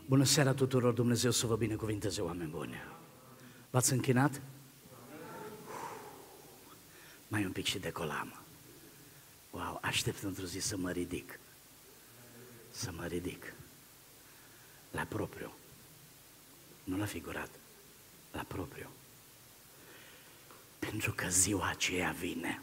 Bună seara tuturor, Dumnezeu să vă binecuvinteze, oameni buni. V-ați închinat? Mai un pic și decolam. Wow, aștept într-o zi să mă ridic. Să mă ridic. La propriu. Nu la figurat. La propriu. Pentru că ziua aceea vine.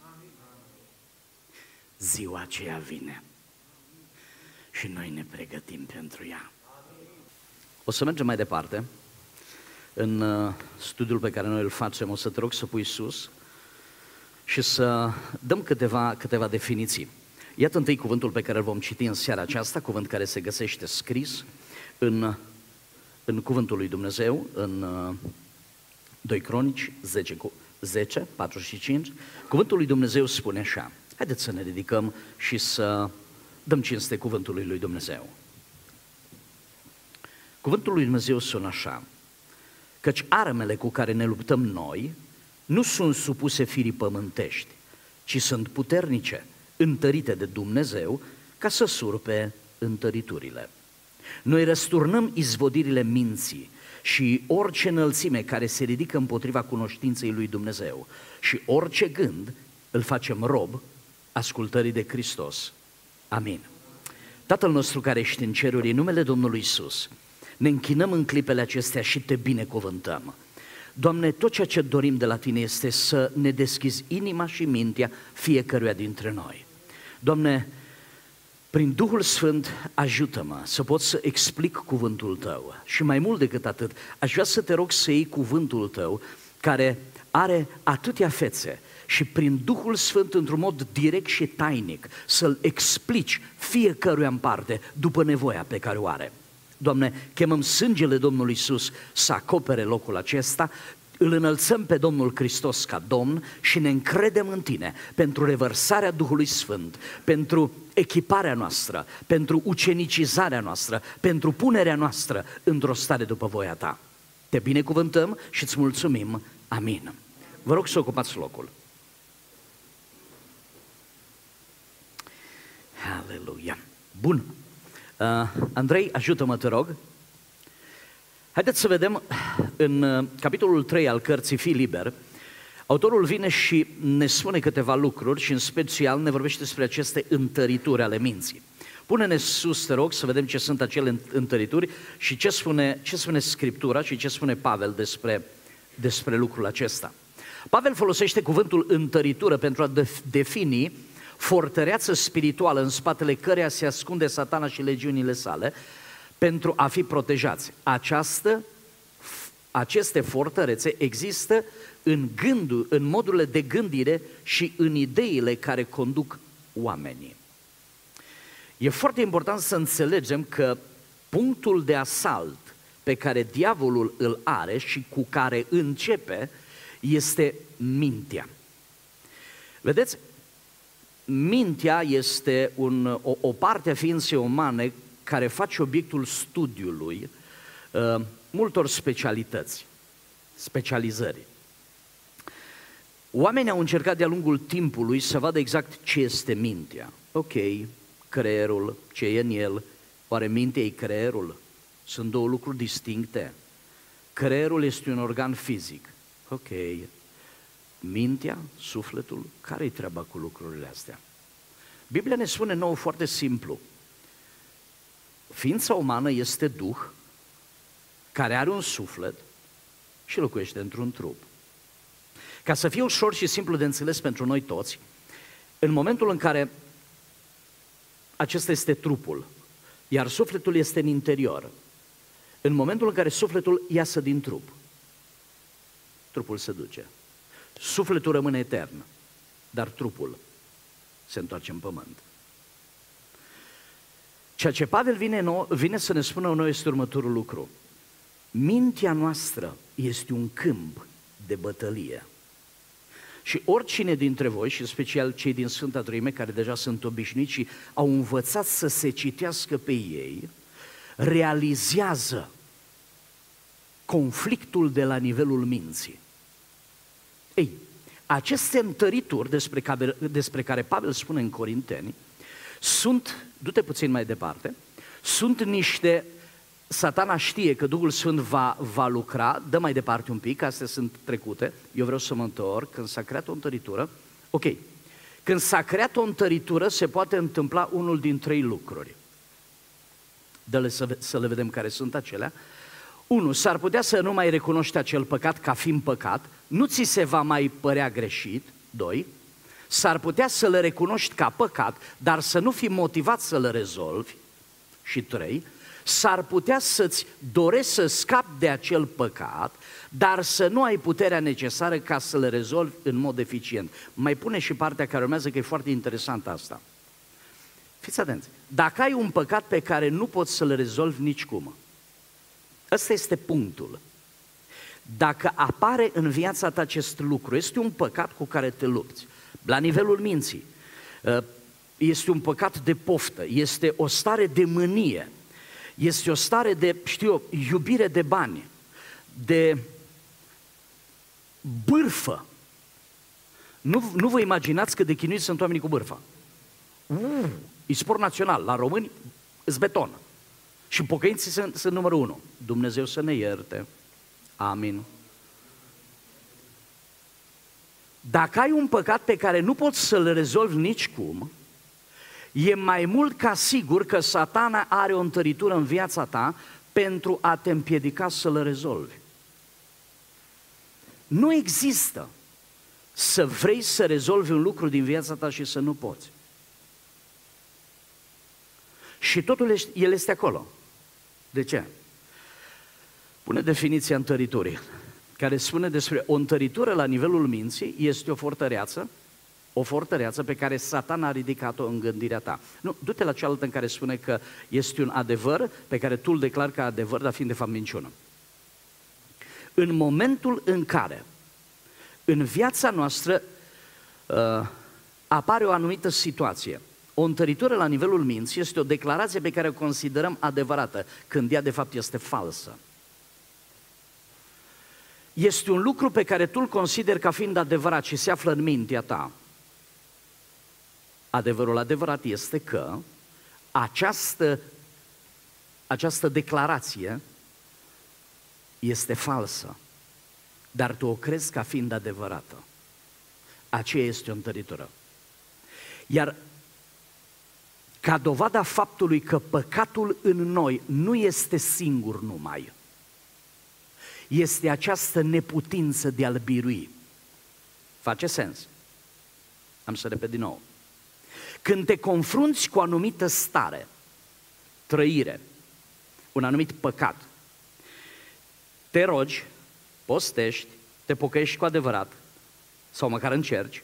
Ziua aceea vine. Și noi ne pregătim pentru ea. O să mergem mai departe. În studiul pe care noi îl facem, o să te rog să pui sus și să dăm câteva definiții. Iată întâi cuvântul pe care îl vom citi în seara aceasta, cuvânt care se găsește scris în cuvântul lui Dumnezeu, în 2 Cronici 10, 4 și 5. Cuvântul lui Dumnezeu spune așa. Haideți să ne ridicăm și să dăm cinste cuvântului lui Dumnezeu. Cuvântul lui Dumnezeu sună așa: căci armele cu care ne luptăm noi nu sunt supuse firii pământești, ci sunt puternice, întărite de Dumnezeu ca să surpe întăriturile. Noi răsturnăm izvodirile minții și orice înălțime care se ridică împotriva cunoștinței lui Dumnezeu și orice gând îl facem rob ascultării de Hristos. Amin. Tatăl nostru care ești în ceruri, în numele Domnului Iisus, ne închinăm în clipele acestea și te binecuvântăm. Doamne, tot ceea ce dorim de la Tine este să ne deschizi inima și mintea fiecăruia dintre noi. Doamne, prin Duhul Sfânt ajută-mă să pot să explic cuvântul Tău și mai mult decât atât, aș vrea să te rog să iei cuvântul Tău care are atâtea fețe și prin Duhul Sfânt într-un mod direct și tainic să-L explici fiecăruia în parte după nevoia pe care o are. Doamne, chemăm sângele Domnului Iisus să acopere locul acesta, îl înălțăm pe Domnul Hristos ca Domn și ne încredem în Tine pentru revărsarea Duhului Sfânt, pentru echiparea noastră, pentru ucenicizarea noastră, pentru punerea noastră într-o stare după voia Ta. Te binecuvântăm și îți mulțumim. Amin. Vă rog să ocupați locul. Aleluia. Bun. Andrei, ajută-mă, te rog. Haideți să vedem în capitolul 3 al cărții Fii liber. Autorul vine și ne spune câteva lucruri și în special ne vorbește despre aceste întărituri ale minții. Pune-ne sus, te rog, să vedem ce sunt acele întărituri și ce spune Scriptura și ce spune Pavel despre lucrul acesta. Pavel folosește cuvântul întăritură pentru a defini fortăreață spirituală în spatele căreia se ascunde Satana și legiunile sale pentru a fi protejați. Aceste fortărețe există în modurile de gândire și în ideile care conduc oamenii. E foarte important să înțelegem că punctul de asalt pe care diavolul îl are și cu care începe este mintea. Vedeți? Mintea este o parte a ființei umane care face obiectul studiului multor specializări. Oamenii au încercat de-a lungul timpului să vadă exact ce este mintea. Ok, creierul, ce e în el, oare mintea e creierul? Sunt două lucruri distincte. Creierul este un organ fizic. Ok, mintea, sufletul, care-i treaba cu lucrurile astea? Biblia ne spune nouă foarte simplu. Ființa umană este Duh care are un suflet și locuiește într-un trup. Ca să fie ușor și simplu de înțeles pentru noi toți, în momentul în care acesta este trupul, iar sufletul este în interior, în momentul în care sufletul iasă din trup, trupul se duce. Sufletul rămâne etern, dar trupul se întoarce în pământ. Ceea ce Pavel vine să ne spună noi este următorul lucru. Mintea noastră este un câmp de bătălie. Și oricine dintre voi, și în special cei din Sfânta Treime, care deja sunt obișnuiți și au învățat să se citească pe ei, realizează conflictul de la nivelul minții. Ei, aceste întărituri despre care Pavel spune în Corinteni sunt, du-te puțin mai departe, sunt niște Satana știe că Duhul Sfânt va lucra, dă mai departe un pic, astea sunt trecute, eu vreau să mă întorc, când s-a creat o întăritură, ok, când s-a creat o întăritură se poate întâmpla unul din 3 lucruri. Dă-le să le vedem care sunt acelea. 1. S-ar putea să nu mai recunoști acel păcat ca fiind păcat, nu ți se va mai părea greșit. 2. S-ar putea să le recunoști ca păcat, dar să nu fii motivat să le rezolvi. Și 3. S-ar putea să-ți dorești să scapi de acel păcat, dar să nu ai puterea necesară ca să le rezolvi în mod eficient. Mai pune și partea care urmează, că e foarte interesantă asta. Fiți atenți, dacă ai un păcat pe care nu poți să-l rezolvi nicicum, ăsta este punctul. Dacă apare în viața ta acest lucru, este un păcat cu care te lupți, la nivelul minții, este un păcat de poftă, este o stare de mânie, este o stare de, iubire de bani, de bârfă. Nu vă imaginați cât de chinuiți sunt oamenii cu bârfa. E sport național, la români îți beton. Și pocăinții sunt numărul 1. Dumnezeu să ne ierte. Amin. Dacă ai un păcat pe care nu poți să-l rezolvi nicicum, e mai mult ca sigur că Satana are o întăritură în viața ta pentru a te împiedica să-l rezolvi. Nu există să vrei să rezolvi un lucru din viața ta și să nu poți. Și totul el este acolo. De ce? Pune definiția întăriturii, care spune despre o întăritură la nivelul minții este o fortăreață pe care Satan a ridicat-o în gândirea ta. Nu, du-te la cealaltă în care spune că este un adevăr pe care tu îl declari ca adevăr, dar fiind de fapt minciună. În momentul în care în viața noastră apare o anumită situație, o întăritură la nivelul minții este o declarație pe care o considerăm adevărată, când ea de fapt este falsă. Este un lucru pe care tu îl consideri ca fiind adevărat și se află în mintea ta. Adevărul adevărat este că această declarație este falsă, dar tu o crezi ca fiind adevărată. Aceea este o întăritură. Iar ca dovada faptului că păcatul în noi nu este singur numai, este această neputință de a-l birui. Face sens? Am să repet din nou. Când te confrunți cu o anumită stare, trăire, un anumit păcat, te rogi, postești, te pocăiești cu adevărat, sau măcar încerci,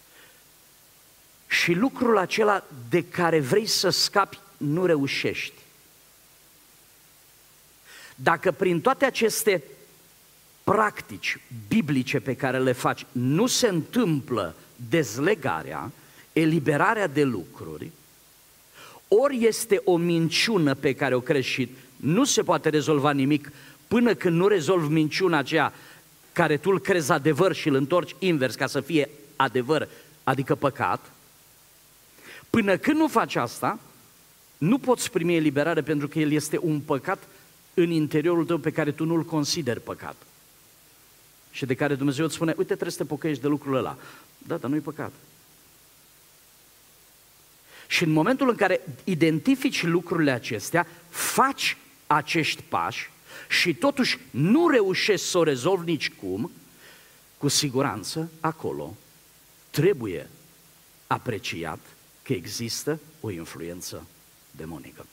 și lucrul acela de care vrei să scapi nu reușești. Dacă prin toate aceste practici biblice pe care le faci nu se întâmplă dezlegarea, eliberarea de lucruri, ori este o minciună pe care o crezi și nu se poate rezolva nimic până când nu rezolvi minciuna aceea care tu îl crezi adevăr și îl întorci invers ca să fie adevăr, adică păcat. Până când nu faci asta, nu poți primi eliberare, pentru că el este un păcat în interiorul tău pe care tu nu-l consideri păcat. Și de care Dumnezeu îți spune, uite, trebuie să te pocăiești de lucrul ăla. Da, dar nu-i păcat. Și în momentul în care identifici lucrurile acestea, faci acești pași și totuși nu reușești să o rezolvi nicicum, cu siguranță acolo trebuie apreciat că există o influență demonică.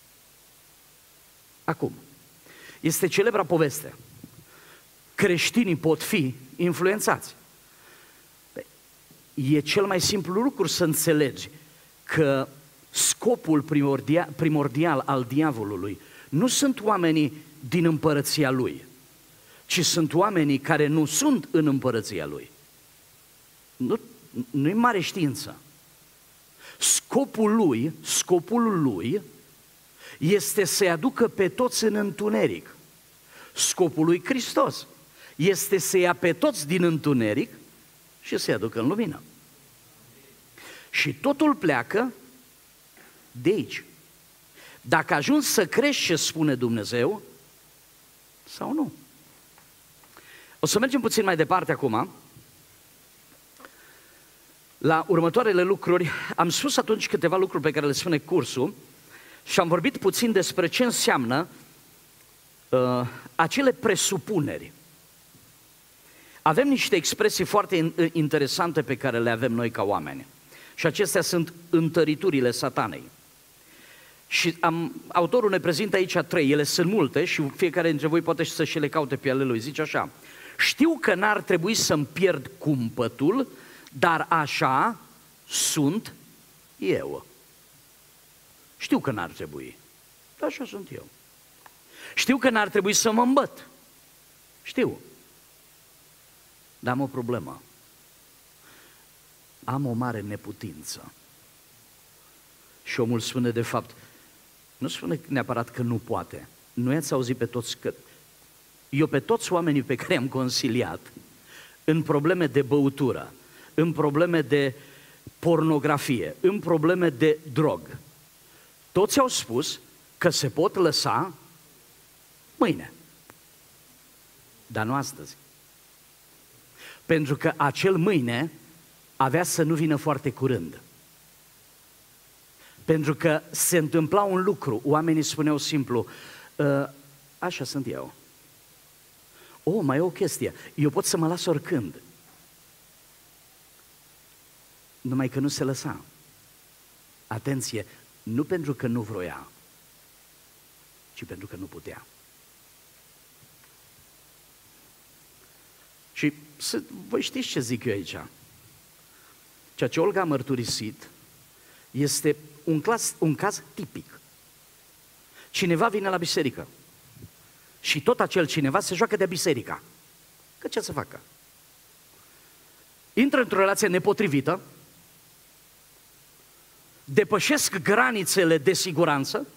Acum, este celebra poveste. Creștinii pot fi influențați. E cel mai simplu lucru să înțelegi că scopul primordial al diavolului nu sunt oamenii din împărăția lui, ci sunt oamenii care nu sunt în împărăția lui. Nu-i mare știință. Scopul lui este să-i aducă pe toți în întuneric. Scopul lui Hristos este să ia pe toți din întuneric și să-i aducă în lumină. Și totul pleacă de aici. dacă ajungi să crești ce spune Dumnezeu sau nu. O să mergem puțin mai departe acum, la următoarele lucruri. Am spus atunci câteva lucruri pe care le spune cursul și am vorbit puțin despre ce înseamnă acele presupuneri. Avem niște expresii foarte interesante pe care le avem noi ca oameni și acestea sunt întăriturile satanei. Și autorul ne prezintă aici 3, ele sunt multe și fiecare dintre voi poate să și le caute pe ale lui. Zice așa: știu că n-ar trebui să-mi pierd cumpătul, dar așa sunt eu. Știu că n-ar trebui, dar așa sunt eu. Știu că n-ar trebui să mă îmbăt. Știu. Dar am o problemă. Am o mare neputință. Și omul spune de fapt, nu spune neapărat că nu poate. Nu i-ați auzit pe toți că... Eu pe toți oamenii pe care am consiliat în probleme de băutură, în probleme de pornografie, în probleme de drog, toți au spus că se pot lăsa mâine. Dar nu astăzi. Pentru că acel mâine avea să nu vină foarte curând. Pentru că se întâmpla un lucru, oamenii spuneau simplu, așa sunt eu. Mai e o chestie, eu pot să mă las oricând. Numai că nu se lăsa. Atenție, nu pentru că nu vroia, ci pentru că nu putea. Și voi știți ce zic eu aici? Ceea ce Olga a mărturisit este un caz tipic. Cineva vine la biserică și tot acel cineva se joacă de biserica. Că ce să facă? Intră într-o relație nepotrivită, depășesc granițele de siguranță,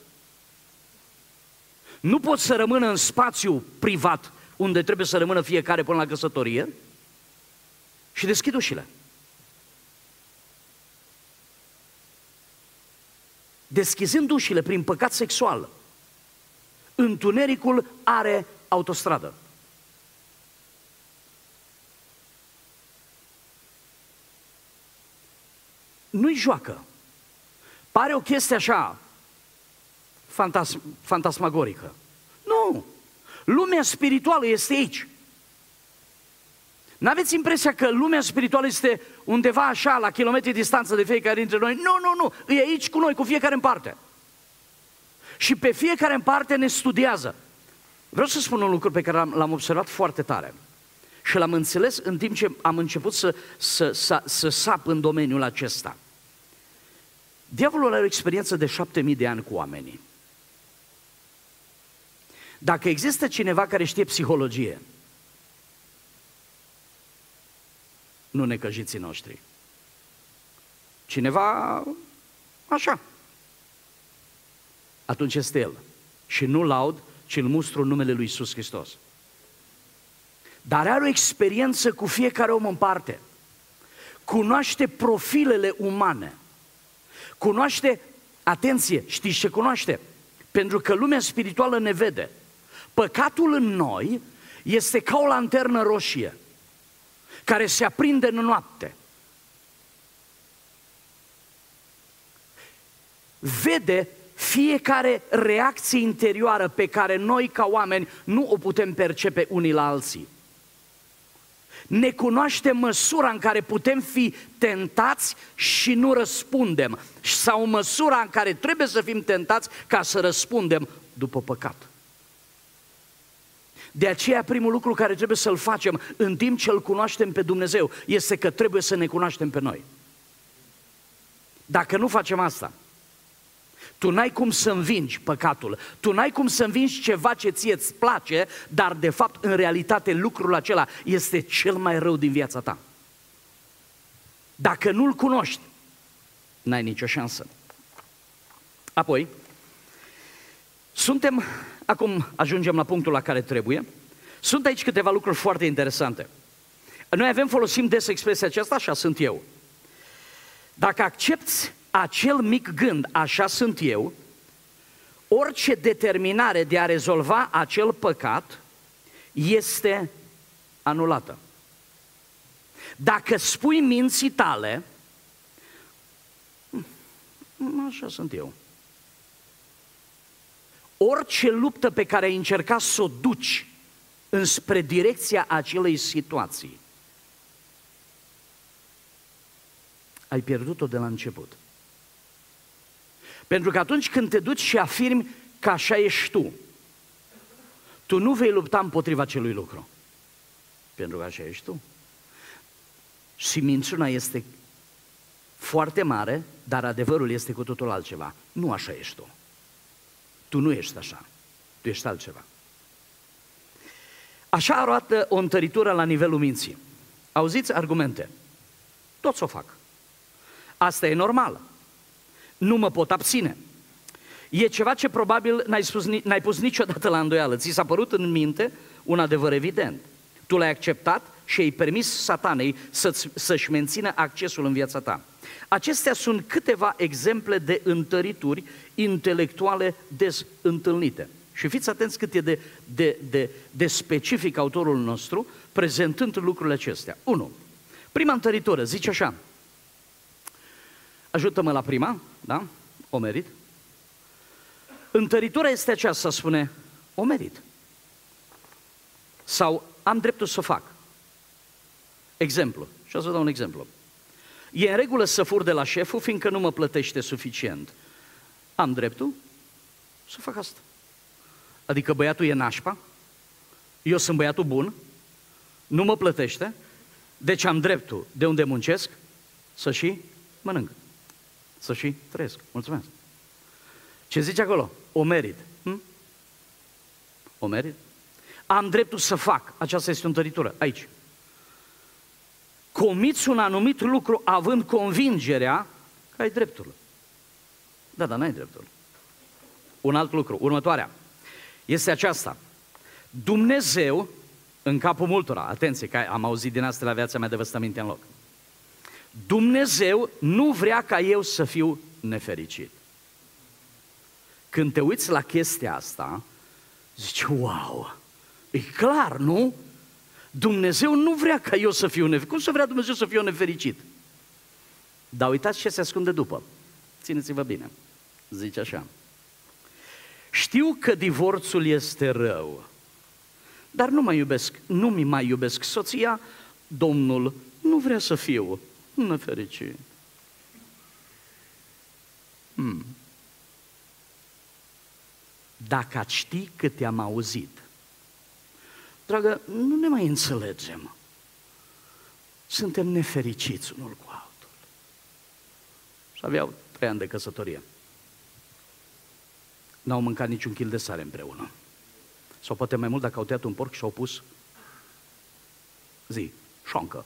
nu pot să rămână în spațiu privat unde trebuie să rămână fiecare până la căsătorie și deschid ușile. Deschizând ușile prin păcat sexual, întunericul are autostradă. Nu-i joacă. Pare o chestie așa fantasmagorică. Nu! Lumea spirituală este aici. N-aveți impresia că lumea spirituală este undeva așa, la kilometri distanță de fiecare dintre noi? Nu, e aici cu noi, cu fiecare în parte. Și pe fiecare în parte ne studiază. Vreau să spun un lucru pe care l-am observat foarte tare și l-am înțeles în timp ce am început să sap în domeniul acesta. Diavolul are o experiență de 7000 de ani cu oamenii. Dacă există cineva care știe psihologie, nu necăjiții noștri, cineva așa, atunci este el. Și nu laud, ci îl mustru în numele lui Iisus Hristos. Dar are o experiență cu fiecare om în parte. Cunoaște profilele umane. Cunoaște, atenție, știți ce cunoaște? Pentru că lumea spirituală ne vede. Păcatul în noi este ca o lanternă roșie care se aprinde în noapte. Vede fiecare reacție interioară pe care noi ca oameni nu o putem percepe unii la alții. Ne cunoaște măsura în care putem fi tentați și nu răspundem, sau măsura în care trebuie să fim tentați ca să răspundem după păcat. De aceea primul lucru care trebuie să-l facem în timp ce îl cunoaștem pe Dumnezeu este că trebuie să ne cunoaștem pe noi. Dacă nu facem asta, tu n-ai cum să învingi păcatul, tu n-ai cum să învingi ceva ce ție îți place, dar de fapt în realitate lucrul acela este cel mai rău din viața ta. Dacă nu-l cunoști, n-ai nicio șansă. Apoi, acum ajungem la punctul la care trebuie, sunt aici câteva lucruri foarte interesante. Noi folosim des expresia aceasta, așa sunt eu. Dacă accepți acel mic gând, așa sunt eu, orice determinare de a rezolva acel păcat este anulată. Dacă spui minții tale, așa sunt eu. Orice luptă pe care ai încercat să o duci înspre direcția acelei situații, ai pierdut-o de la început. Pentru că atunci când te duci și afirmi că așa ești tu nu vei lupta împotriva acelui lucru. Pentru că așa ești tu. Și minciuna este foarte mare, dar adevărul este cu totul altceva. Nu așa ești tu. Tu nu ești așa. Tu ești altceva. Așa arată o întăritură la nivelul minții. Auziți argumente? Toți o fac. Asta e normal. Nu mă pot abține. E ceva ce probabil n-ai pus niciodată la îndoială. Ți s-a părut în minte un adevăr evident. Tu l-ai acceptat și ai permis Satanei să-și mențină accesul în viața ta. Acestea sunt câteva exemple de întărituri intelectuale des întâlnite. Și fiți atenți cât e de specific autorul nostru prezentând lucrurile acestea. 1. Prima întăritură zice așa. Ajută-mă la prima, da? O merit. Întăritura este aceasta, spune, o merit. Sau am dreptul să o fac. Exemplu. Și o să dau un exemplu. E în regulă să fur de la șeful, fiindcă nu mă plătește suficient. Am dreptul să fac asta. Adică băiatul e nașpa, eu sunt băiatul bun, nu mă plătește, deci am dreptul de unde muncesc să și mănânc, să și trăiesc. Mulțumesc. Ce zice acolo? O merit. O merit? Am dreptul să fac. Aceasta este o întăritură. Aici. Comiți un anumit lucru având convingerea că ai dreptul. Da, dar n-ai dreptul. Un alt lucru. Următoarea. Este aceasta. Dumnezeu, în capul multora, atenție, că am auzit din asta la viața mea de vă stă mintea în loc. Dumnezeu nu vrea ca eu să fiu nefericit. Când te uiți la chestia asta, zici, wow, e clar, nu? Dumnezeu nu vrea ca eu să fiu nefericit. Cum să vrea Dumnezeu să fiu nefericit? Dar uitați ce se ascunde după. Țineți-vă bine. Zice așa. Știu că divorțul este rău, dar nu mi mai iubesc soția, Domnul nu vrea să fiu nefericit. Dacă ați ști cât te-am auzit, dragă, nu ne mai înțelegem. Suntem nefericiți unul cu altul. Și aveau 3 ani de căsătorie. N-au mâncat niciun kil de sare împreună. Sau poate mai mult dacă au tăiat un porc și au pus șoncă.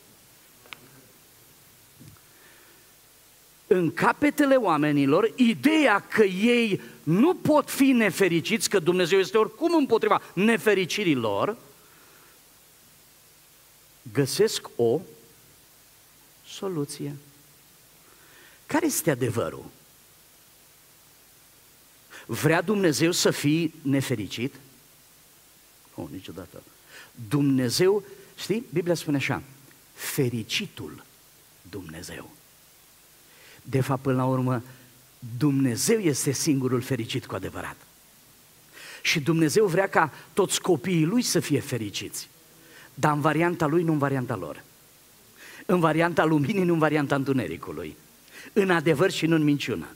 În capetele oamenilor, ideea că ei nu pot fi nefericiți, că Dumnezeu este oricum împotriva nefericirii lor, găsesc o soluție. Care este adevărul? Vrea Dumnezeu să fii nefericit? Nu, niciodată. Dumnezeu, știi, Biblia spune așa, fericitul Dumnezeu. De fapt, până la urmă, Dumnezeu este singurul fericit cu adevărat. Și Dumnezeu vrea ca toți copiii Lui să fie fericiți. Dar în varianta Lui, nu în varianta lor. În varianta luminii, nu în varianta întunericului. În adevăr și nu în minciună.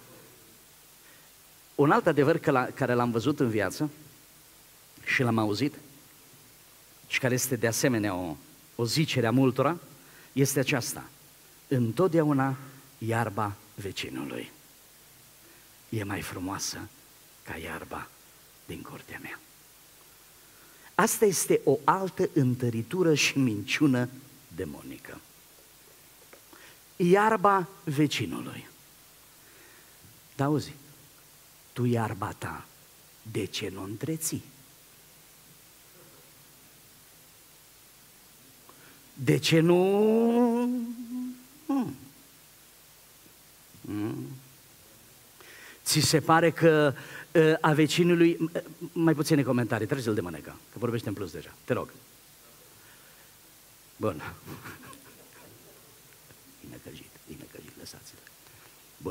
Un alt adevăr care l-am văzut în viață și l-am auzit și care este de asemenea o zicere a multora, este aceasta. Întotdeauna iarba vecinului e mai frumoasă ca iarba din curtea mea. Asta este o altă întăritură și minciună demonică. Iarba vecinului. Da, auzi, tu iarba ta, de ce nu întreții? De ce nu... Ți se pare că a vecinului... Mai puține comentarii, trece-l de mânecă, că vorbește în plus deja. Te rog. Bun. Bine căjit, lăsați-l. Bun.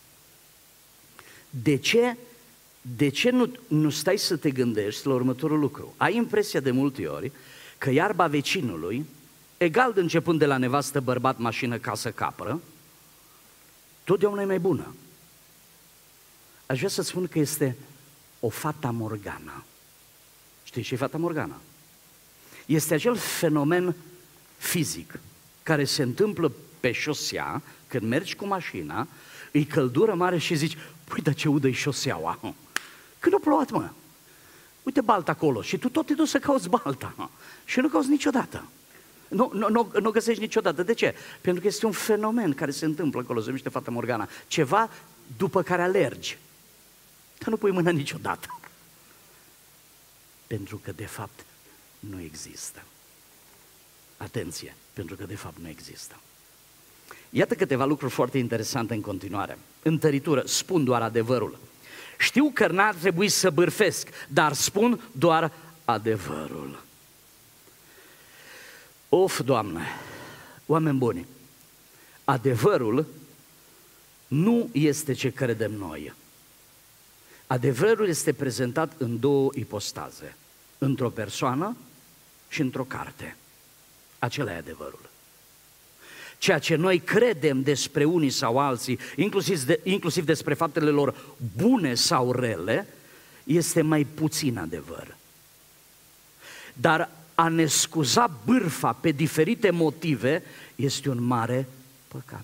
De ce nu stai să te gândești la următorul lucru? Ai impresia de multe ori că iarba vecinului, egal de începând de la nevastă, bărbat, mașină, casă, capră, totdeauna e mai bună. Aș vrea să spun că este o fata morgana. Știi ce e fata morgana? Este acel fenomen fizic care se întâmplă pe șosea, când mergi cu mașina, îi căldură mare și zici, păi, dar ce udă-i șoseaua? Când a plouat, mă? Uite balta acolo și tu tot te duci să cauți balta și nu cauți niciodată. Nu găsești niciodată. De ce? Pentru că este un fenomen care se întâmplă acolo, se numește fata morgana. Ceva după care alergi, dar nu pui mâna niciodată. Pentru că de fapt nu există. Atenție, pentru că de fapt nu există. Iată câteva lucruri foarte interesante în continuare. Întăritură, spun doar adevărul. Știu că n-ar trebui să bârfesc, dar spun doar adevărul. Of, Doamne, oameni buni, adevărul nu este ce credem noi. Adevărul este prezentat în două ipostaze, într-o persoană și într-o carte. Acela e adevărul. Ceea ce noi credem despre unii sau alții, inclusiv despre faptele lor bune sau rele, este mai puțin adevăr. Dar a ne scuza bârfa pe diferite motive este un mare păcat.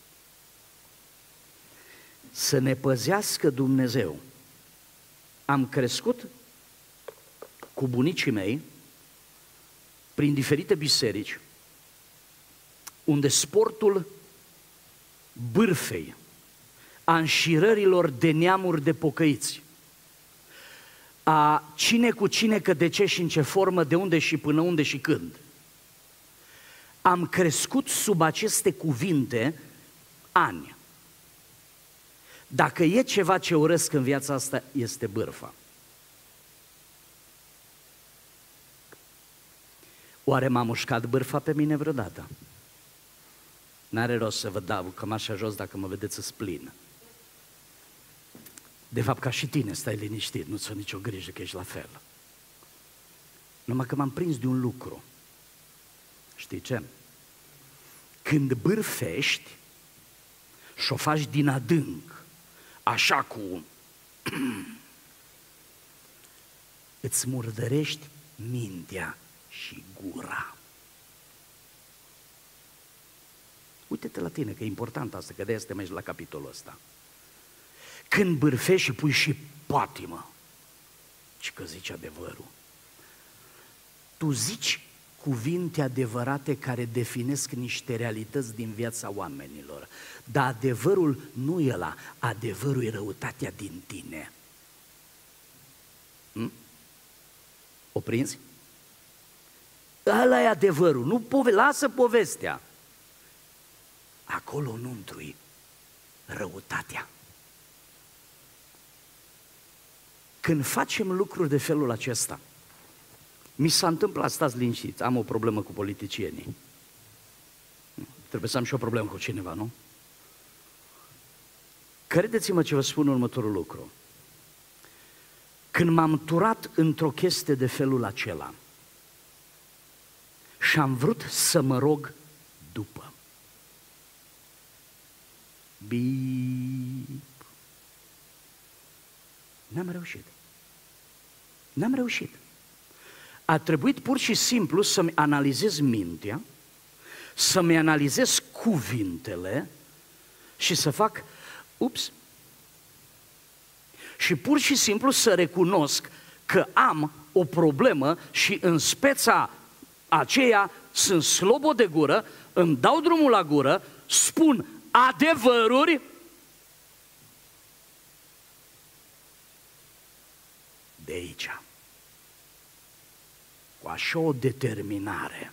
Să ne păzească Dumnezeu. Am crescut cu bunicii mei prin diferite biserici unde sportul bârfei, a înșirărilor de neamuri de pocăiți, a cine cu cine, că de ce și în ce formă, de unde și până unde și când. Am crescut sub aceste cuvinte ani. Dacă e ceva ce urăsc în viața asta, este bârfa. Oare m-a mușcat bârfa pe mine vreodată? N-are rost să vă dau cămașa jos dacă mă vedeți să plin. De fapt, ca și tine, stai liniștit, nu-ți fă nicio grijă că ești la fel. Numai că m-am prins de un lucru. Știi ce? Când bârfești și o faci din adânc, așa cu... îți murdărești mintea și gura. Uite-te la tine, că e important asta, că de-aia suntem aici la capitolul ăsta. Când bârfești și pui și patimă, ci că zici adevărul. Tu zici cuvinte adevărate care definesc niște realități din viața oamenilor, dar adevărul nu e ăla, adevărul e răutatea din tine. O prinzi? Ăla e adevărul, nu lasă povestea. Acolo înăuntru-i răutatea. Când facem lucruri de felul acesta, mi s-a întâmplat, stați liniștiți, am o problemă cu politicienii. Trebuie să am și o problemă cu cineva, nu? Credeți-mă ce vă spun următorul lucru. Când m-am turat într-o chestie de felul acela și am vrut să mă rog după, n-am reușit. N-am reușit. A trebuit pur și simplu să-mi analizez mintea, să-mi analizez cuvintele și să fac, ups, și pur și simplu să recunosc că am o problemă și în speța aceea sunt slobo de gură, îmi dau drumul la gură, spun adevăruri de aici. Cu așa o determinare.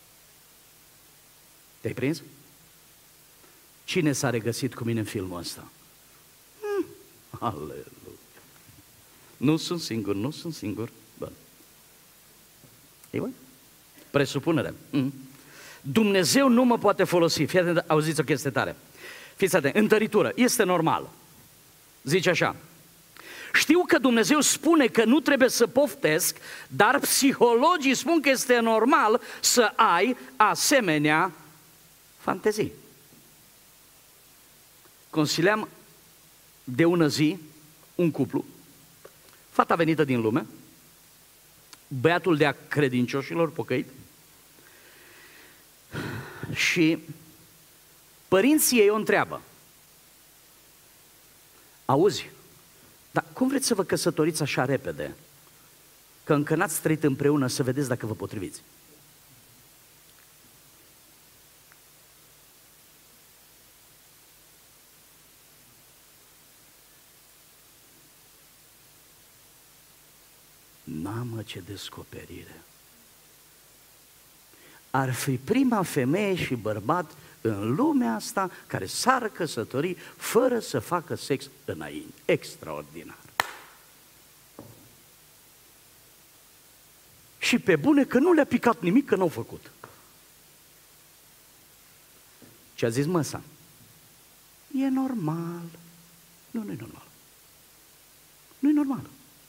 Te-ai prins? Cine s-a regăsit cu mine în filmul ăsta? Aleluia! Nu sunt singur, nu sunt singur. Bun. Ei, bă? Presupunere. Dumnezeu nu mă poate folosi. Fii atent, auziți o chestie tare. Fiți atent, întăritură, este normal. Zice așa: știu că Dumnezeu spune că nu trebuie să poftesc, dar psihologii spun că este normal să ai asemenea fantezii. Consiliam de ună zi un cuplu, fata venită din lume, băiatul de-a credincioșilor pocăit, și părinții ei o întreabă: auzi, dar cum vreți să vă căsătoriți așa repede, că încă n-ați trăit împreună, să vedeți dacă vă potriviți? Mamă, ce descoperire! Ar fi prima femeie și bărbat în lumea asta care s-ar căsători fără să facă sex înainte. Extraordinar! Și pe bune că nu le-a picat nimic, că n-au făcut. Ce a zis măsa? E normal. Nu, nu e normal. Nu e normal.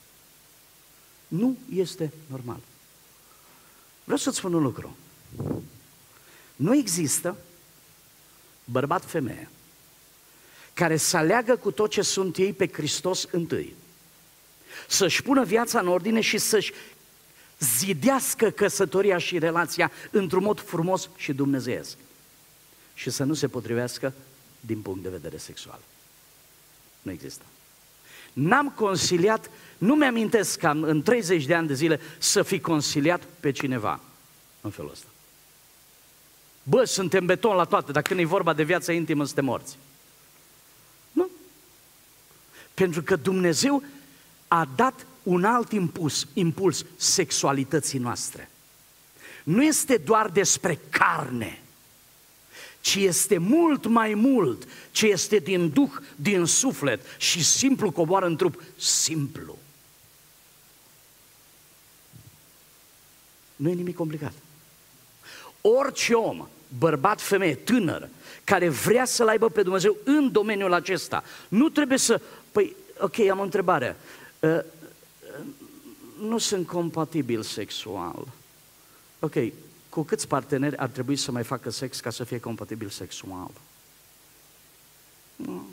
Nu este normal. Vreau să-ți spun un lucru. Nu există bărbat-femeie care să aleagă cu tot ce sunt ei pe Hristos întâi, să-și pună viața în ordine și să-și zidească căsătoria și relația într-un mod frumos și dumnezeiesc și să nu se potrivească din punct de vedere sexual. Nu există. N-am consiliat, nu mi-amintesc ca în 30 de ani de zile să fi consiliat pe cineva în felul ăsta. Bă, suntem beton la toate, dar când e vorba de viața intimă, suntem morți. Nu. Pentru că Dumnezeu a dat un alt impuls sexualității noastre. Nu este doar despre carne, ci este mult mai mult ce este din duh, din suflet și simplu coboară în trup. Simplu. Nu e nimic complicat. Orice om, bărbat, femeie, tânăr, care vrea să-L aibă pe Dumnezeu în domeniul acesta, nu trebuie să... Păi, ok, am o întrebare. Nu sunt compatibil sexual. Ok, cu câți parteneri ar trebui să mai facă sex ca să fie compatibil sexual? Nu.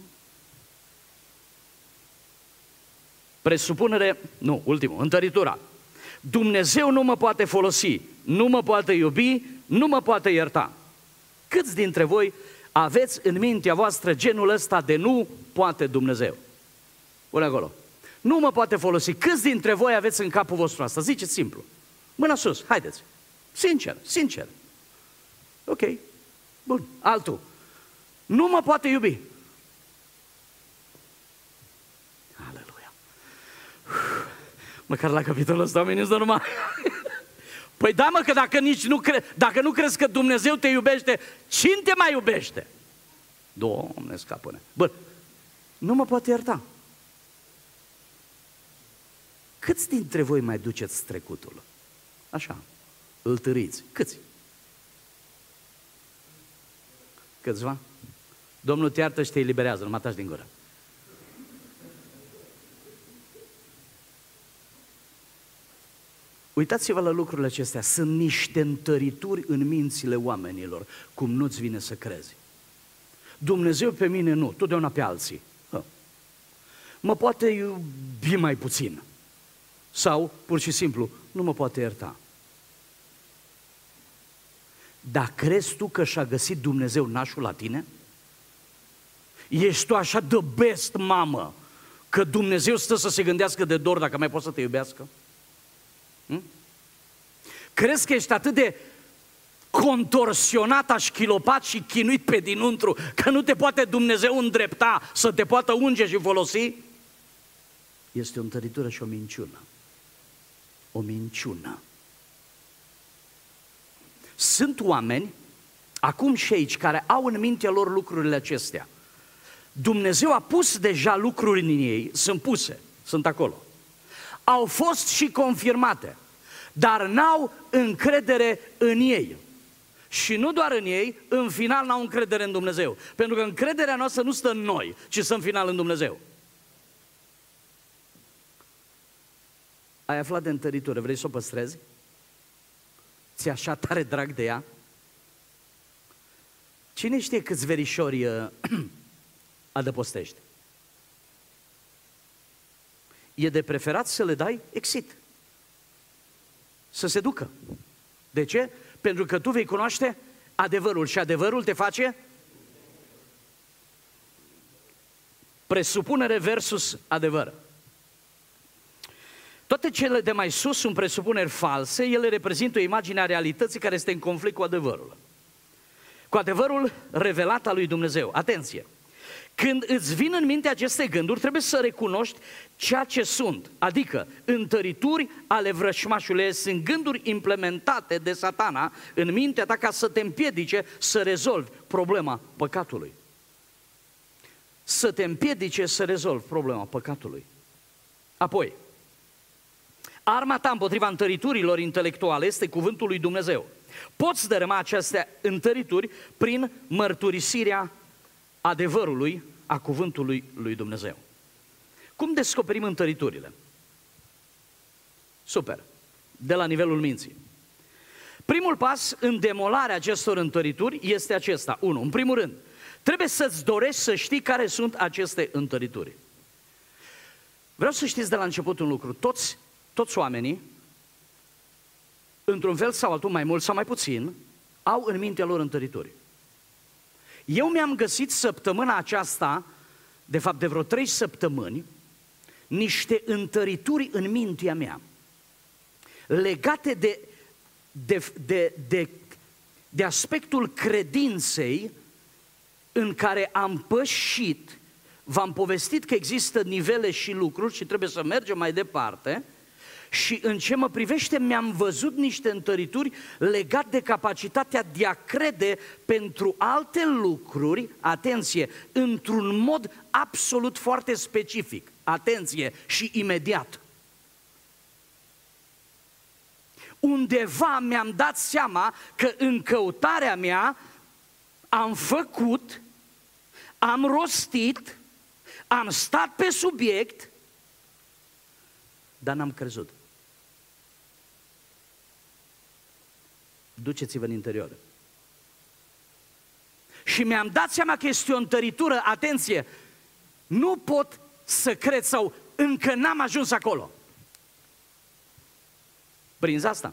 Presupunere, nu, ultimul, întăritura. Dumnezeu nu mă poate folosi, nu mă poate iubi, nu mă poate ierta. Câți dintre voi aveți în mintea voastră genul ăsta de nu poate Dumnezeu? Pune acolo. Nu mă poate folosi. Câți dintre voi aveți în capul vostru asta? Ziceți simplu. Mâna sus, haideți. Sincer, sincer. Ok, bun. Altul. Nu mă poate iubi. Aleluia. Măcar la capitolul ăsta oamenii sunt normal. Păi da, mă, că dacă nu crezi că Dumnezeu te iubește, cine te mai iubește? Doamne, scapă-ne. Bun, nu mă poate ierta. Câți dintre voi mai duceți trecutul? Așa, îl târâiți. Câți? Câțiva? Domnul te iartă și te eliberează, nu mă taci din gură. Uitați-vă la lucrurile acestea, sunt niște întărituri în mințile oamenilor, cum nu-ți vine să crezi. Dumnezeu pe mine nu, totdeauna pe alții. Mă poate iubi mai puțin. Sau, pur și simplu, nu mă poate ierta. Dar crezi tu că și-a găsit Dumnezeu nașul la tine? Ești tu așa de best, mamă, că Dumnezeu stă să se gândească de dor dacă mai poate să te iubească? Crezi că ești atât de contorsionat, așchilopat și chinuit pe dinăuntru că nu te poate Dumnezeu îndrepta să te poată unge și folosi? Este o întăritură și o minciună. O minciună. Sunt oameni, acum și aici, care au în mintea lor lucrurile acestea. Dumnezeu a pus deja lucruri în ei, sunt puse, sunt acolo. Au fost și confirmate, dar n-au încredere în ei. Și nu doar în ei, în final n-au încredere în Dumnezeu. Pentru că încrederea noastră nu stă în noi, ci stă în final în Dumnezeu. Ai aflat de întăritură, vrei să o păstrezi? Ți-e așa tare drag de ea? Cine știe câți verișori adăpostești? E de preferat să le dai exit. Să se ducă. De ce? Pentru că tu vei cunoaște adevărul și adevărul te face presupunere versus adevăr. Toate cele de mai sus sunt presupuneri false, ele reprezintă o imagine a realității care este în conflict cu adevărul. Cu adevărul revelat al lui Dumnezeu. Atenție! Când îți vin în minte aceste gânduri, trebuie să recunoști ceea ce sunt, adică întărituri ale vrășmașului. Sunt gânduri implementate de Satana în mintea ta ca să te împiedice să rezolvi problema păcatului. Să te împiedice să rezolvi problema păcatului. Apoi, arma ta împotriva întăriturilor intelectuale este cuvântul lui Dumnezeu. Poți dărâma aceste întărituri prin mărturisirea adevărului, a cuvântului lui Dumnezeu. Cum descoperim întăriturile? Super! De la nivelul minții. Primul pas în demolarea acestor întărituri este acesta. 1. În primul rând, trebuie să-ți dorești să știi care sunt aceste întărituri. Vreau să știți de la început un lucru. Toți oamenii, într-un fel sau altul, mai mult sau mai puțin, au în mintea lor întărituri. Eu mi-am găsit săptămâna aceasta, de fapt de vreo 3 săptămâni, niște întărituri în mintea mea, legate de aspectul credinței în care am pășit. V-am povestit că există nivele și lucruri și trebuie să mergem mai departe. Și în ce mă privește, mi-am văzut niște întărituri legate de capacitatea de a crede pentru alte lucruri, atenție, într-un mod absolut foarte specific, atenție, și imediat. Undeva mi-am dat seama că în căutarea mea am făcut, am rostit, am stat pe subiect, dar n-am crezut. Duceți-vă în interior. Și mi-am dat seama că este o întăritură, atenție, nu pot să cred sau încă n-am ajuns acolo. Prinzi asta?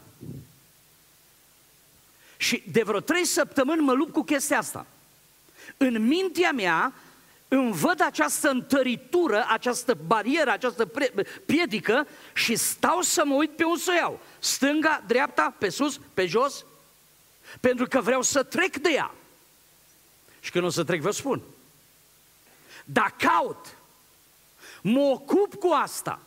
Și de vreo 3 săptămâni mă lupt cu chestia asta. În mintea mea îmi văd această întăritură, această barieră, această piedică și stau să mă uit pe unde să o iau. Stânga, dreapta, pe sus, pe jos, pentru că vreau să trec de ea. Și când o să trec, vă spun. Dar caut, mă ocup cu asta.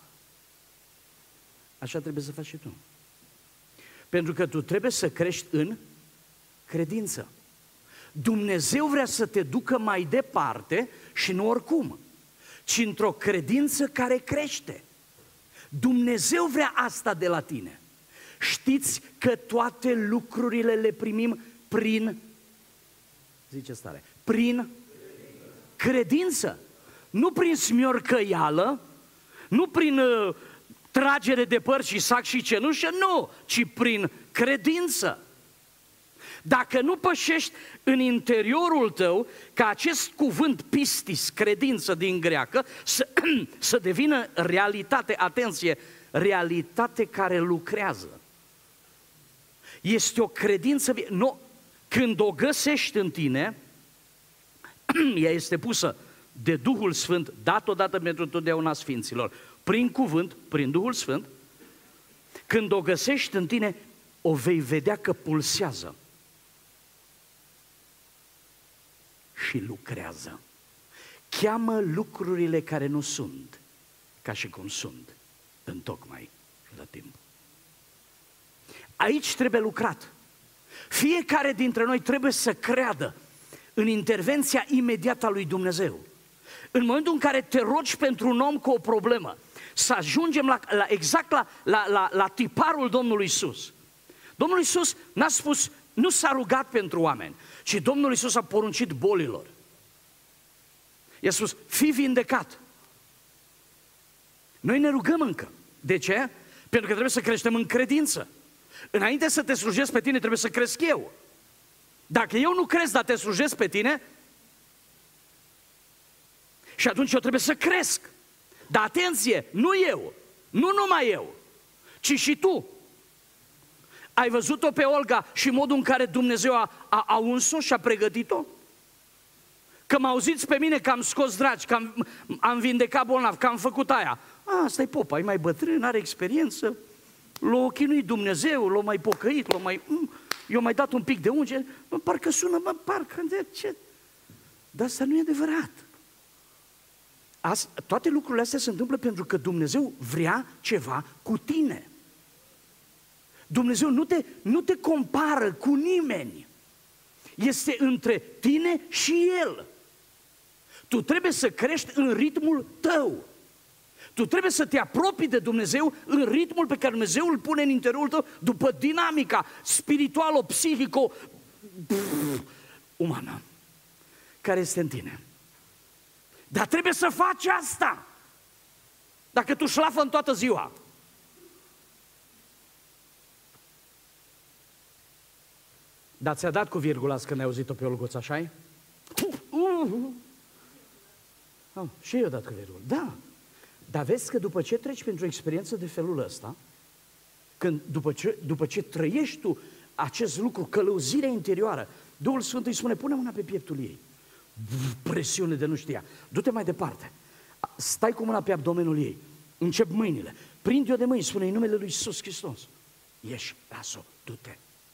Așa trebuie să faci și tu. Pentru că tu trebuie să crești în credință. Dumnezeu vrea să te ducă mai departe și nu oricum, ci într-o credință care crește. Dumnezeu vrea asta de la tine. Știți că toate lucrurile le primim prin, ziceți tare, prin credință. Nu prin smiorcăială, nu prin tragere de păr și sac și cenușă, nu, ci prin credință. Dacă nu pășești în interiorul tău ca acest cuvânt pistis, credință din greacă, să devină realitate, atenție, realitate care lucrează. Este o credință, când o găsești în tine, ea este pusă de Duhul Sfânt, dat odată pentru totdeauna Sfinților, prin cuvânt, prin Duhul Sfânt, când o găsești în tine, o vei vedea că pulsează. Și lucrează. Cheamă lucrurile care nu sunt, ca și cum sunt, întocmai la timp. Aici trebuie lucrat. Fiecare dintre noi trebuie să creadă în intervenția imediată a lui Dumnezeu. În momentul în care te rogi pentru un om cu o problemă, să ajungem exact la tiparul Domnului Iisus. Domnul Iisus n-a spus, nu s-a rugat pentru oameni, ci Domnul Iisus a poruncit bolilor. I-a spus, fii vindecat. Noi ne rugăm încă. De ce? Pentru că trebuie să creștem în credință. Înainte să te slujesc pe tine, trebuie să cresc eu. Dacă eu nu cresc, dar te slujesc pe tine, și atunci eu trebuie să cresc. Dar atenție, nu eu, nu numai eu, ci și tu. Ai văzut-o pe Olga și modul în care Dumnezeu a uns-o și a pregătit-o? Că m-au auzit pe mine că am scos dragi, că am vindecat bolnav, că am făcut aia. Asta-i popa, e mai bătrân, are experiență, l-a chinuit Dumnezeu, l-a mai pocăit, i-a mai dat un pic de unge, parcă sună, parcă, de ce? Dar asta nu e adevărat. Toate lucrurile astea se întâmplă pentru că Dumnezeu vrea ceva cu tine. Dumnezeu nu te compară cu nimeni. Este între tine și El. Tu trebuie să crești în ritmul tău. Tu trebuie să te apropii de Dumnezeu în ritmul pe care Dumnezeu îl pune în interiorul tău, după dinamica spirituală, psihico, umană, care este în tine. Dar trebuie să faci asta. Dacă tu șlafă în toată ziua. Dar ți-a dat cu virgula când ai auzit-o pe Olguța, așa-i? Și eu dat cu virgula. Da. Dar vezi că după ce treci pentru o experiență de felul ăsta, după ce trăiești tu acest lucru, călăuzirea interioară, Duhul Sfânt îi spune, pune mâna pe pieptul ei. Presiune de nu știa. Du-te mai departe. Stai cu mâna pe abdomenul ei. Încep mâinile. Prinde-o de mâini, spune în numele lui Iisus Hristos. Ieși, lasă-o, du-te.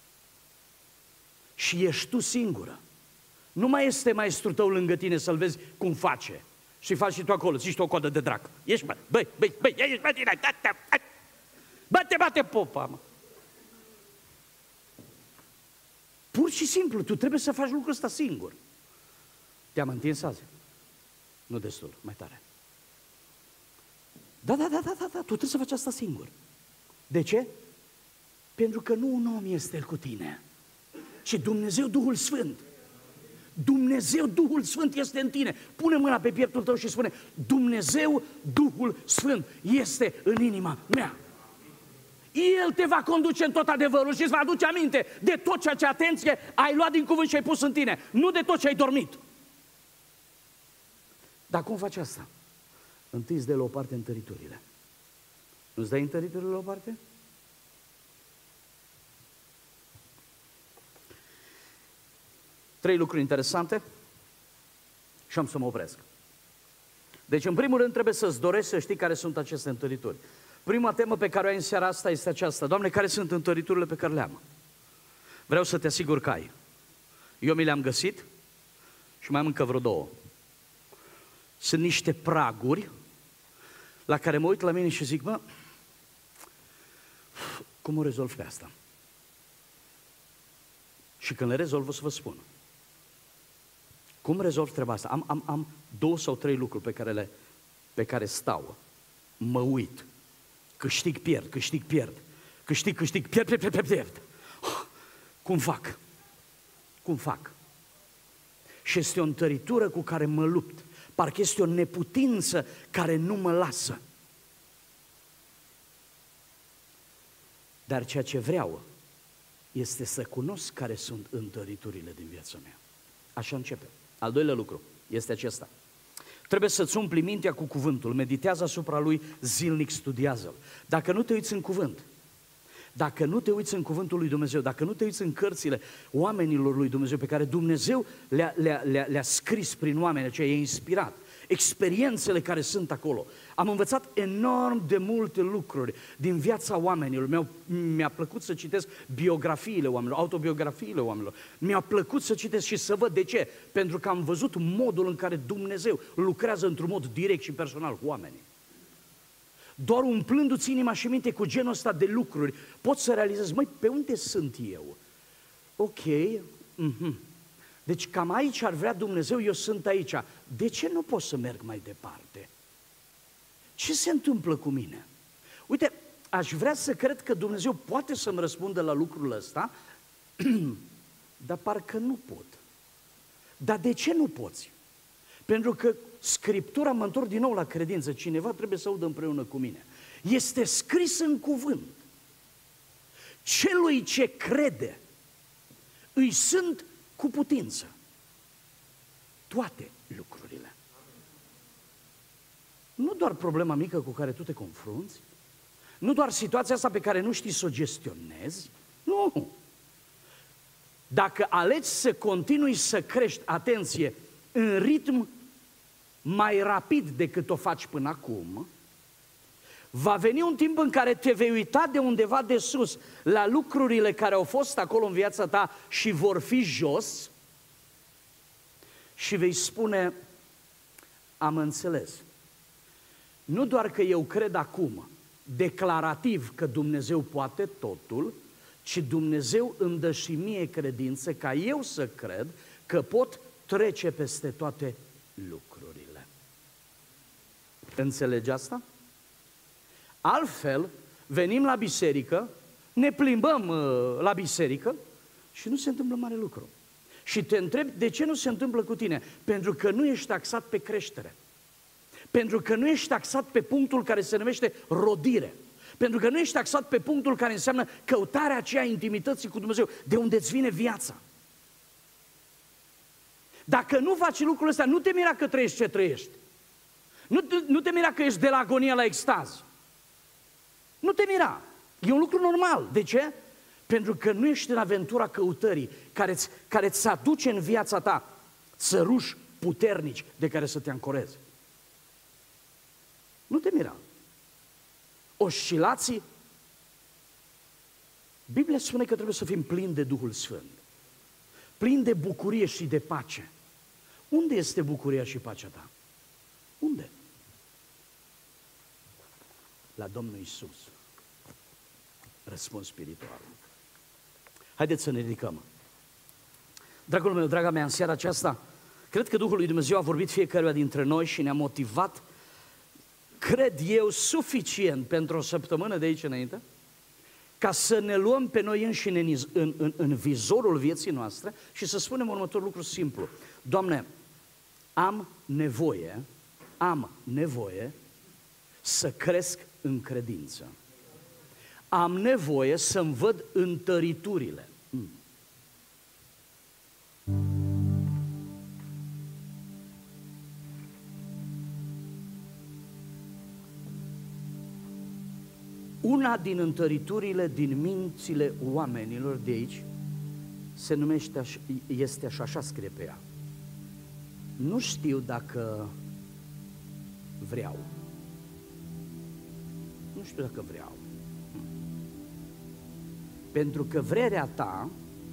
Și ești tu singură. Nu mai este maestrul tău lângă tine să-l vezi cum face. Și faci și tu acolo, ții și tu o codă de drac. Ieși, băi, ieși, bă, tine, bate popa, mă. Pur și simplu, tu trebuie să faci lucrul ăsta singur. Te-am întins azi? Nu destul, mai tare. Da, tu trebuie să faci asta singur. De ce? Pentru că nu un om este cu tine, ci Dumnezeu Duhul Sfânt. Dumnezeu Duhul Sfânt este în tine. Pune mâna pe pieptul tău și spune, Dumnezeu Duhul Sfânt este în inima mea. El te va conduce în tot adevărul și îți va aduce aminte de tot ceea ce, atenție, ai luat din cuvânt și ai pus în tine, nu de tot ce ai dormit. Dar cum faci asta? Întâi îți dai la o parte întăriturile. Nu-ți dai întăriturile la o parte? Trei lucruri interesante și am să mă opresc. Deci, în primul rând, trebuie să-ți dorești să știi care sunt aceste întărituri. Prima temă pe care o ai în seara asta este aceasta. Doamne, care sunt întăriturile pe care le am? Vreau să te asigur că ai. Eu mi le-am găsit și mai am încă vreo două. Sunt niște praguri la care mă uit la mine și zic, mă, cum o rezolv pe asta? Și când le rezolv, o să vă spun. Cum rezolv treaba asta? Am 2 sau 3 lucruri pe care stau, mă uit, câștig, pierd, pierd. Cum fac? Și este o întăritură cu care mă lupt, parcă este o neputință care nu mă lasă. Dar ceea ce vreau este să cunosc care sunt întăriturile din viața mea. Așa începe. Al doilea lucru este acesta. Trebuie să-ți umpli mintea cu cuvântul, meditează asupra lui zilnic, studiază-l. Dacă nu te uiți în cuvânt, dacă nu te uiți în cuvântul lui Dumnezeu, dacă nu te uiți în cărțile oamenilor lui Dumnezeu pe care Dumnezeu le-a scris prin oameni, aceea i-a inspirat, experiențele care sunt acolo. Am învățat enorm de multe lucruri din viața oamenilor. Mi-a plăcut să citesc biografiile oamenilor, autobiografiile oamenilor. Mi-a plăcut să citesc și să văd de ce. Pentru că am văzut modul în care Dumnezeu lucrează într-un mod direct și personal cu oamenii. Doar umplându-ți inima și minte cu genul ăsta de lucruri, poți să realizezi, măi, pe unde sunt eu? Ok, Deci cam aici ar vrea Dumnezeu, eu sunt aici. De ce nu pot să merg mai departe? Ce se întâmplă cu mine? Uite, aș vrea să cred că Dumnezeu poate să-mi răspundă la lucrul ăsta, dar parcă nu pot. Dar de ce nu poți? Pentru că Scriptura, mă întorc din nou la credință, cineva trebuie să audă împreună cu mine. Este scris în cuvânt. Celui ce crede, îi sunt cu putință toate lucrurile. Nu doar problema mică cu care tu te confrunți, nu doar situația asta pe care nu știi să o gestionezi, nu. Dacă alegi să continui să crești, atenție, în ritm mai rapid decât o faci până acum, va veni un timp în care te vei uita de undeva de sus la lucrurile care au fost acolo în viața ta și vor fi jos și vei spune, am înțeles. Nu doar că eu cred acum, declarativ, că Dumnezeu poate totul, ci Dumnezeu îmi dă și mie credință ca eu să cred că pot trece peste toate lucrurile. Înțelegi asta? Altfel, venim la biserică, ne plimbăm la biserică și nu se întâmplă mare lucru. Și te întreb, de ce nu se întâmplă cu tine? Pentru că nu ești axat pe creștere. Pentru că nu ești axat pe punctul care se numește rodire. Pentru că nu ești axat pe punctul care înseamnă căutarea aceea intimității cu Dumnezeu, de unde îți vine viața. Dacă nu faci lucrul ăsta, nu te mira că trăiești ce trăiești. Nu te mira că ești de la agonie la extaz. Nu te mira. E un lucru normal. De ce? Pentru că nu ești în aventura căutării care îți aduce în viața ta țăruși puternici de care să te ancorezi. Nu te mira. Oscilații. Biblia spune că trebuie să fim plini de Duhul Sfânt. Plini de bucurie și de pace. Unde este bucuria și pacea ta? Unde? La Domnul Iisus. Răspuns spiritual. Haideți să ne ridicăm. Dragul meu, draga mea, în seara aceasta, cred că Duhul lui Dumnezeu a vorbit fiecăruia dintre noi și ne-a motivat, cred eu, suficient pentru o săptămână de aici înainte, ca să ne luăm pe noi înșine în vizorul vieții noastre și să spunem următorul lucru simplu. Doamne, am nevoie să cresc în credință. Am nevoie să-mi văd întăriturile. Una din întăriturile din mințile oamenilor de aici se numește, este așa scrie pe ea. Nu știu dacă vreau. Nu știu dacă vreau. Pentru că vrerea ta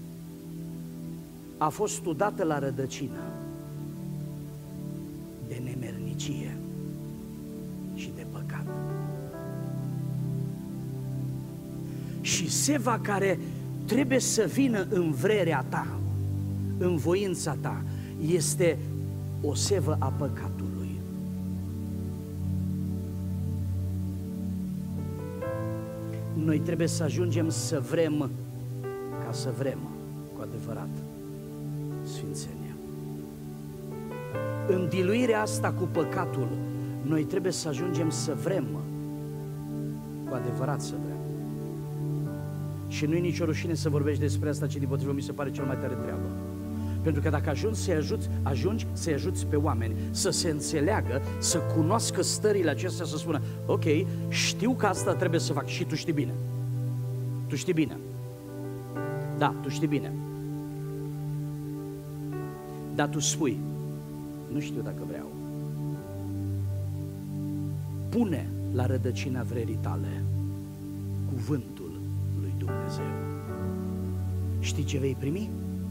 a fost studată la rădăcină de nemernicie și de păcat. Și seva care trebuie să vină în vrerea ta, în voința ta, este o sevă a păcatului. Noi trebuie să ajungem să vrem, ca să vrem, cu adevărat, sfințenia. În diluirea asta cu păcatul, noi trebuie să ajungem să vrem, cu adevărat să vrem. Și nu e nicio rușine să vorbești despre asta, ci dimpotrivă mi se pare cel mai tare treabă. Pentru că dacă ajungi să-i ajuți pe oameni să se înțeleagă, să cunoască stările acestea, să spună, ok, știu că asta trebuie să fac și tu știi bine. Tu știi bine. Da, tu știi bine. Dar tu spui, nu știu dacă vreau. Pune la rădăcina vrerii tale cuvântul lui Dumnezeu. Știi ce vei primi?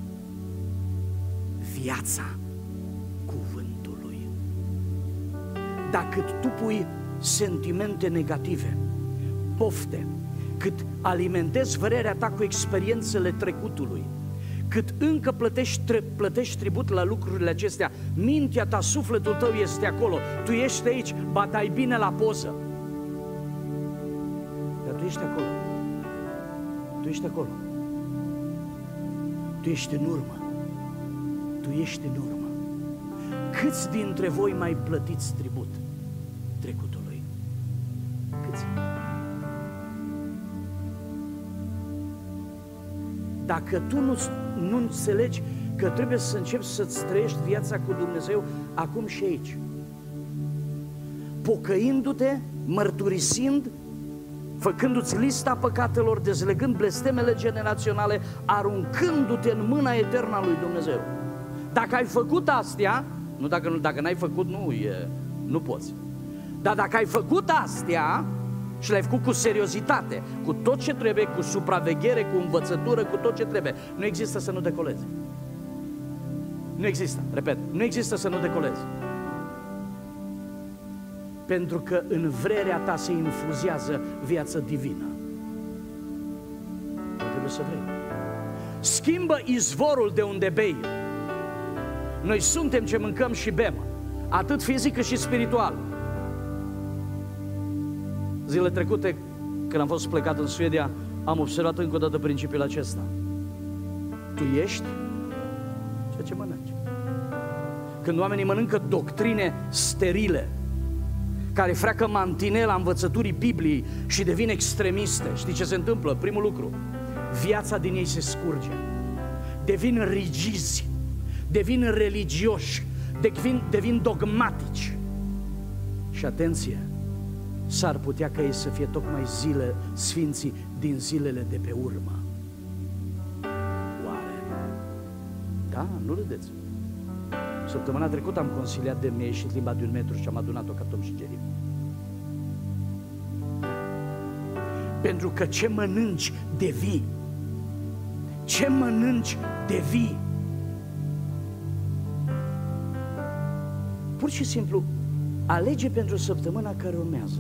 Viața cuvântului. Dacă tu pui sentimente negative, pofte, cât alimentezi vrerea ta cu experiențele trecutului, cât încă plătești tribut la lucrurile acestea, mintea ta, sufletul tău este acolo, tu ești aici, ba dai bine la poză. Dar tu ești acolo. Tu ești acolo. Tu ești în urmă. Tu ești în urmă. Câți dintre voi mai plătiți tribut trecutului? Câți? Dacă tu nu înțelegi că trebuie să începi să-ți trăiești viața cu Dumnezeu acum și aici, pocăindu-te, mărturisind, făcându-ți lista păcatelor, dezlegând blestemele generaționale, aruncându-te în mâna eternă a lui Dumnezeu. Dacă ai făcut astea, dacă n-ai făcut, nu poți. Dar dacă ai făcut astea și le-ai făcut cu seriozitate, cu tot ce trebuie, cu supraveghere, cu învățătură, cu tot ce trebuie, nu există să nu decolezi. Nu există, repet, nu există să nu decolezi. Pentru că în vrerea ta se infuziază viața divină. Trebuie să vrei. Schimbă izvorul de unde bei. Noi suntem ce mâncăm și bem, atât fizic cât și spiritual. Zilele trecute, când am fost plecat în Suedia, am observat încă o dată principiul acesta. Tu ești ceea ce mănânci. Când oamenii mănâncă doctrine sterile, care freacă mantinela învățăturii Bibliei și devin extremiste, știi ce se întâmplă? Primul lucru, viața din ei se scurge. Devin rigizi, devin religioși, devin dogmatici. Și atenție, s-ar putea ca ei să fie tocmai sfinții din zilele de pe urmă. Oare? Da, nu râdeți. Săptămâna trecută am consiliat de mi-a ieșit limba de 1 metru și am adunat-o ca Tom și Jerry. Pentru că ce mănânci devii. Ce mănânci devii. Pur și simplu, alege pentru săptămâna care urmează.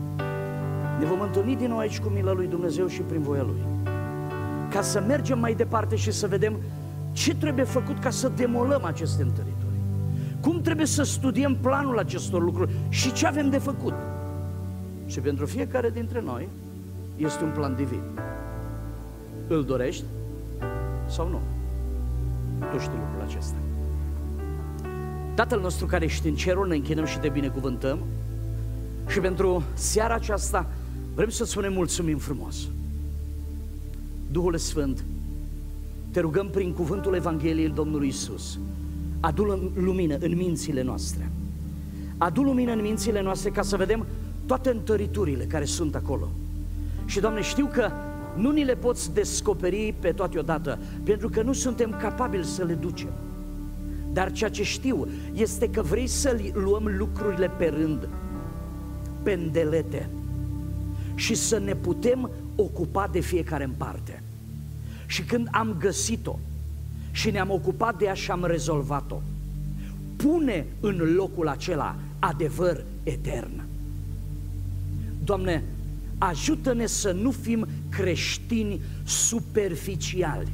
Ne vom întâlni din nou aici cu mila lui Dumnezeu și prin voia Lui, ca să mergem mai departe și să vedem ce trebuie făcut ca să demolăm aceste întărituri. Cum trebuie să studiem planul acestor lucruri și ce avem de făcut. Și pentru fiecare dintre noi este un plan divin. Îl dorești sau nu? Tu știi lucrul acesta. Tatăl nostru care ești în cerul, ne închinăm și te binecuvântăm. Și pentru seara aceasta vrem să-ți spunem mulțumim frumos. Duhul Sfânt, te rugăm prin cuvântul Evangheliei Domnului Iisus, adu lumină în mințile noastre. Adu lumină în mințile noastre ca să vedem toate întăriturile care sunt acolo. Și, Doamne, știu că nu ni le poți descoperi pe toate odată, pentru că nu suntem capabili să le ducem. Dar ceea ce știu este că vrei să luăm lucrurile pe rând, pendelete, și să ne putem ocupa de fiecare în parte. Și când am găsit-o și ne-am ocupat de ea și am rezolvat-o, pune în locul acela adevăr etern. Doamne, ajută-ne să nu fim creștini superficiali.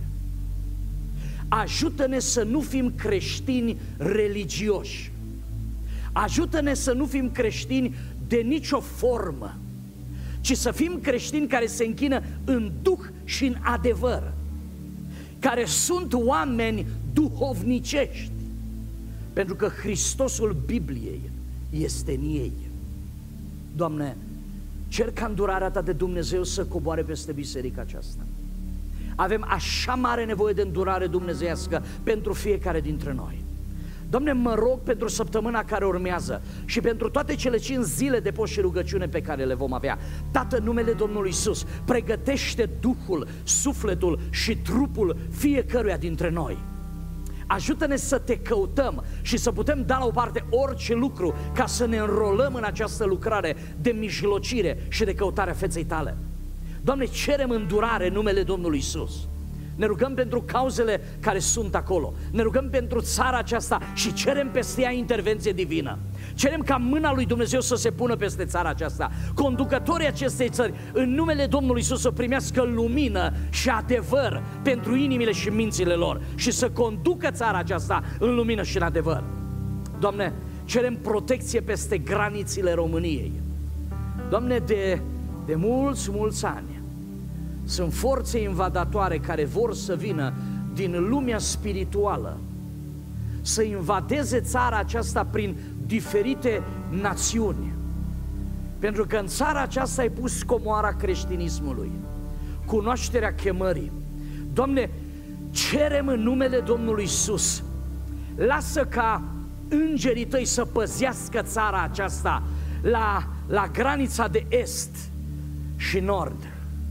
Ajută-ne să nu fim creștini religioși. Ajută-ne să nu fim creștini de nicio formă, ci să fim creștini care se închină în duh și în adevăr, care sunt oameni duhovnicești, pentru că Hristosul Bibliei este în ei. Doamne, cer ca îndurarea Ta de Dumnezeu să coboare peste biserica aceasta. Avem așa mare nevoie de îndurare dumnezeiască pentru fiecare dintre noi. Doamne, mă rog pentru săptămâna care urmează și pentru toate cele 5 zile de post și rugăciune pe care le vom avea. Tată, în numele Domnului Iisus, pregătește Duhul, sufletul și trupul fiecăruia dintre noi. Ajută-ne să Te căutăm și să putem da la o parte orice lucru ca să ne înrolăm în această lucrare de mijlocire și de căutarea feței Tale. Doamne, cerem îndurare în numele Domnului Iisus. Ne rugăm pentru cauzele care sunt acolo. Ne rugăm pentru țara aceasta și cerem peste ea intervenție divină. Cerem ca mâna lui Dumnezeu să se pună peste țara aceasta. Conducătorii acestei țări, în numele Domnului Iisus, să primească lumină și adevăr pentru inimile și mințile lor și să conducă țara aceasta în lumină și în adevăr. Doamne, cerem protecție peste granițele României. Doamne, de mulți ani sunt forțe invadatoare care vor să vină din lumea spirituală, să invadeze țara aceasta prin diferite națiuni. Pentru că în țara aceasta ai pus comoara creștinismului, cunoașterea chemării. Doamne, cerem în numele Domnului Iisus, lasă ca îngerii tăi să păzească țara aceasta la granița de est și nord.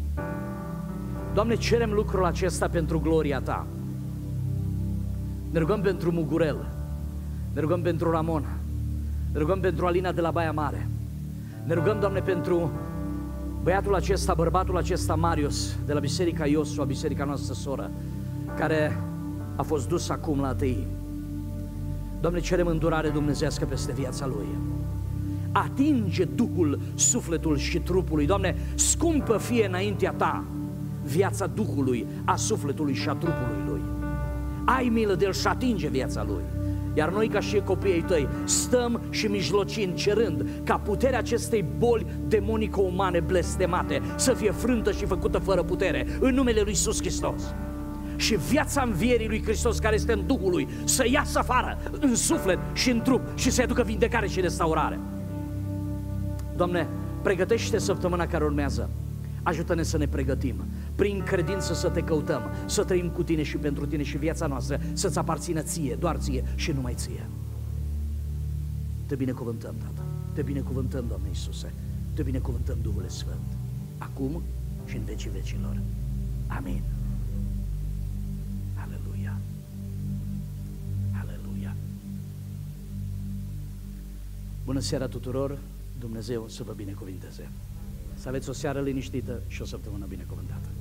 Doamne, cerem lucrul acesta pentru gloria ta. Ne rugăm pentru Mugurel, ne rugăm pentru Ramon, ne rugăm pentru Alina de la Baia Mare, ne rugăm, Doamne, pentru băiatul acesta, bărbatul acesta, Marius, de la Biserica Iosua, biserica noastră soră, care a fost dus acum la ATI. Doamne, cerem îndurare dumnezească peste viața lui. Atinge Duhul, sufletul și trupului. Doamne, scumpă fie înaintea ta viața Duhului, a sufletului și a trupului lui. Ai milă de el și atinge viața lui. Iar noi, ca și copiii tăi, stăm și mijlocim, cerând ca puterea acestei boli demonico-umane blestemate să fie frântă și făcută fără putere în numele lui Iisus Hristos. Și viața învierii lui Hristos, care este în Duhul lui, să iasă afară în suflet și în trup și să aducă vindecare și restaurare. Doamne, pregătește săptămâna care urmează. Ajută-ne să ne pregătim, prin credință să te căutăm, să trăim cu tine și pentru tine și viața noastră să-ți aparțină ție, doar ție și numai ție. Te binecuvântăm, Tată, te binecuvântăm, Doamne Iisuse, te binecuvântăm, Duhul Sfânt, acum și în vecii vecilor. Amin. Aleluia. Aleluia. Bună seara tuturor, Dumnezeu să vă binecuvinteze. Să aveți o seară liniștită și o săptămână binecuvântată.